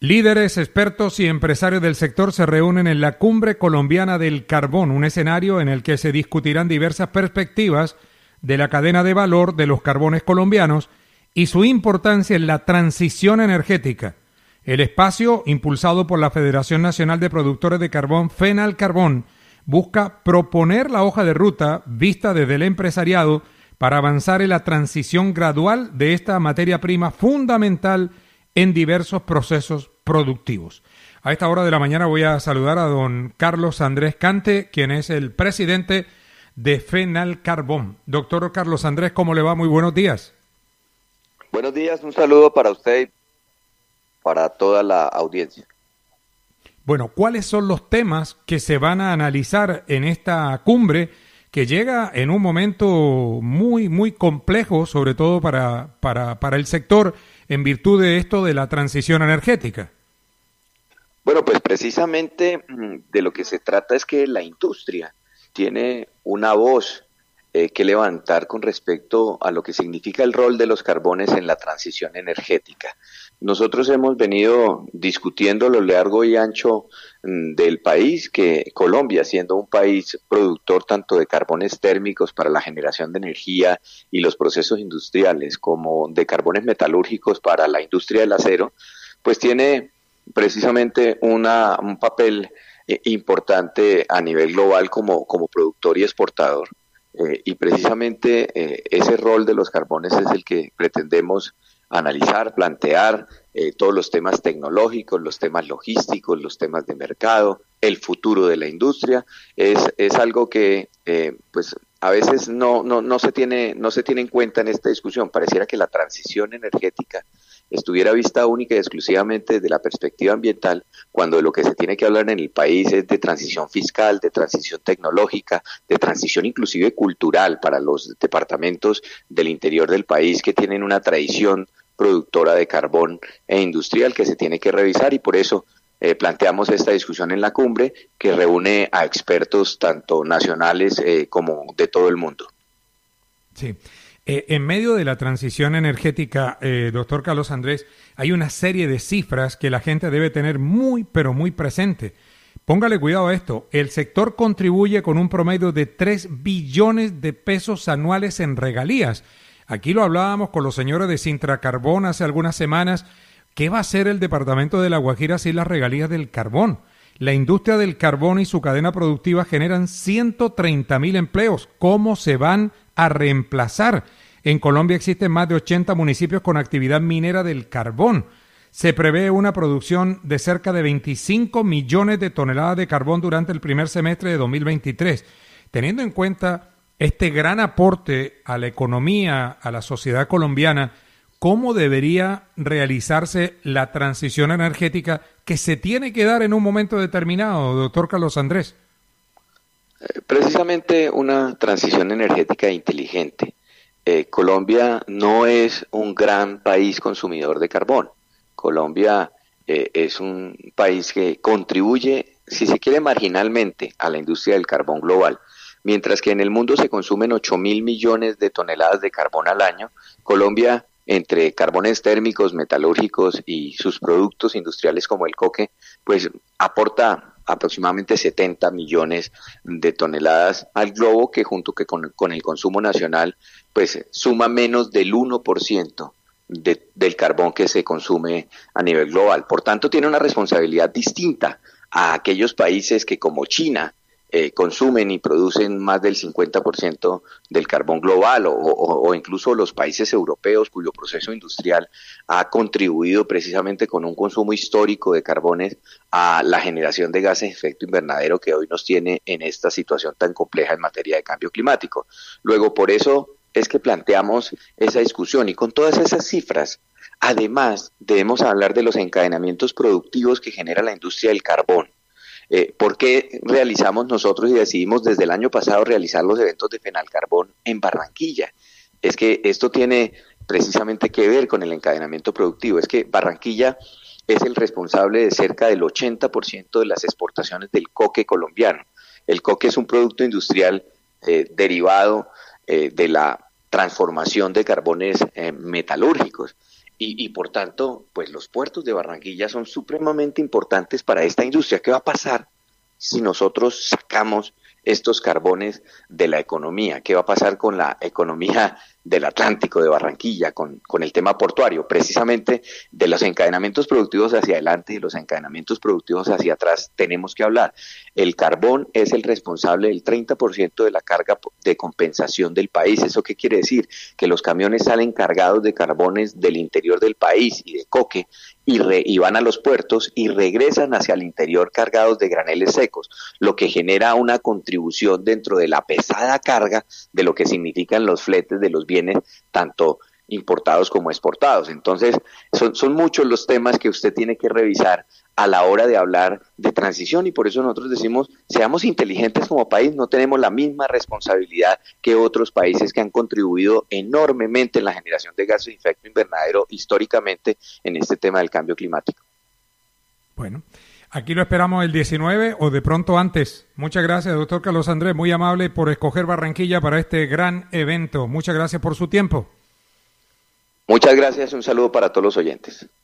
Líderes, expertos y empresarios del sector se reúnen en la Cumbre Colombiana del Carbón, un escenario en el que se discutirán diversas perspectivas de la cadena de valor de los carbones colombianos y su importancia en la transición energética. El espacio, impulsado por la Federación Nacional de Productores de Carbón, FENALCarbón, busca proponer la hoja de ruta vista desde el empresariado para avanzar en la transición gradual de esta materia prima fundamental en diversos procesos productivos. A esta hora de la mañana voy a saludar a don Carlos Andrés Cante, quien es el presidente de FENALCarbón. Doctor Carlos Andrés, ¿cómo le va? Muy buenos días. Buenos días, un saludo para usted y para toda la audiencia. Bueno, ¿cuáles son los temas que se van a analizar en esta cumbre que llega en un momento muy complejo, sobre todo para el sector, en virtud de esto de la transición energética? Bueno, pues precisamente de lo que se trata es que la industria tiene una voz que levantar con respecto a lo que significa el rol de los carbones en la transición energética. Nosotros hemos venido discutiendo a lo largo y ancho del país que Colombia, siendo un país productor tanto de carbones térmicos para la generación de energía y los procesos industriales, como de carbones metalúrgicos para la industria del acero, pues tiene precisamente un papel importante a nivel global como productor y exportador. Y precisamente ese rol de los carbones es el que pretendemos analizar, plantear, todos los temas tecnológicos, los temas logísticos, los temas de mercado, el futuro de la industria. Es algo que pues a veces no se tiene en cuenta en esta discusión. Pareciera que la transición energética estuviera vista única y exclusivamente desde la perspectiva ambiental, cuando de lo que se tiene que hablar en el país es de transición fiscal, de transición tecnológica, de transición inclusive cultural para los departamentos del interior del país que tienen una tradición productora de carbón e industrial que se tiene que revisar, y por eso planteamos esta discusión en la cumbre que reúne a expertos tanto nacionales como de todo el mundo. Sí. En medio de la transición energética, doctor Carlos Andrés, hay una serie de cifras que la gente debe tener pero muy presente. Póngale cuidado a esto. El sector contribuye con un promedio de 3 billones de pesos anuales en regalías. Aquí lo hablábamos con los señores de Sintracarbón hace algunas semanas. ¿Qué va a hacer el departamento de La Guajira sin las regalías del carbón? La industria del carbón y su cadena productiva generan 130,000 empleos. ¿Cómo se van a reemplazar? En Colombia existen más de 80 municipios con actividad minera del carbón. Se prevé una producción de cerca de 25 millones de toneladas de carbón durante el primer semestre de 2023. Teniendo en cuenta este gran aporte a la economía, a la sociedad colombiana, ¿cómo debería realizarse la transición energética que se tiene que dar en un momento determinado, doctor Carlos Andrés? Precisamente una transición energética inteligente. Colombia no es un gran país consumidor de carbón. Colombia es un país que contribuye, si se quiere, marginalmente a la industria del carbón global. Mientras que en el mundo se consumen 8.000 millones de toneladas de carbón al año, Colombia, entre carbones térmicos, metalúrgicos y sus productos industriales como el coque, pues aporta aproximadamente 70 millones de toneladas al globo, que junto con el consumo nacional pues suma menos del 1% del carbón que se consume a nivel global. Por tanto, tiene una responsabilidad distinta a aquellos países que, como China, consumen y producen más del 50% del carbón global, o incluso los países europeos cuyo proceso industrial ha contribuido precisamente con un consumo histórico de carbones a la generación de gases de efecto invernadero que hoy nos tiene en esta situación tan compleja en materia de cambio climático. Luego, por eso es que planteamos esa discusión, y con todas esas cifras, además debemos hablar de los encadenamientos productivos que genera la industria del carbón. ¿Por qué realizamos nosotros y decidimos desde el año pasado realizar los eventos de FENALCarbón en Barranquilla? Es que esto tiene precisamente que ver con el encadenamiento productivo. Es que Barranquilla es el responsable de cerca del 80% de las exportaciones del coque colombiano. El coque es un producto industrial derivado de la transformación de carbones metalúrgicos. y por tanto, pues los puertos de Barranquilla son supremamente importantes para esta industria. ¿Qué va a pasar si nosotros sacamos estos carbones de la economía? ¿Qué va a pasar con la economía del Atlántico, de Barranquilla, con el tema portuario? Precisamente de los encadenamientos productivos hacia adelante y los encadenamientos productivos hacia atrás tenemos que hablar. El carbón es el responsable del 30% de la carga de compensación del país. ¿Eso qué quiere decir? Que los camiones salen cargados de carbones del interior del país y de coque y van a los puertos y regresan hacia el interior cargados de graneles secos, lo que genera una contribución dentro de la pesada carga de lo que significan los fletes de los bienes, tanto importados como exportados. Entonces, son muchos los temas que usted tiene que revisar a la hora de hablar de transición, y por eso nosotros decimos, seamos inteligentes como país. No tenemos la misma responsabilidad que otros países que han contribuido enormemente en la generación de gases de efecto invernadero históricamente en este tema del cambio climático. Bueno, aquí lo esperamos el 19 o de pronto antes. Muchas gracias, doctor Carlos Andrés, muy amable por escoger Barranquilla para este gran evento. Muchas gracias por su tiempo. Muchas gracias, un saludo para todos los oyentes.